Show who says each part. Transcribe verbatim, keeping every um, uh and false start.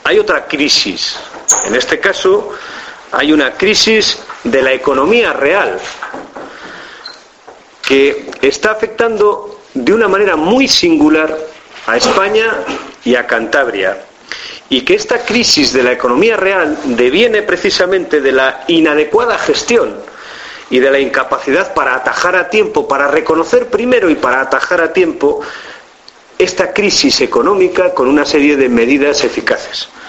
Speaker 1: hay otra crisis. En este caso, hay una crisis de la economía real que está afectando de una manera muy singular a España y a Cantabria, y que esta crisis de la economía real deviene precisamente de la inadecuada gestión y de la incapacidad para atajar a tiempo, para reconocer primero y para atajar a tiempo esta crisis económica con una serie de medidas eficaces.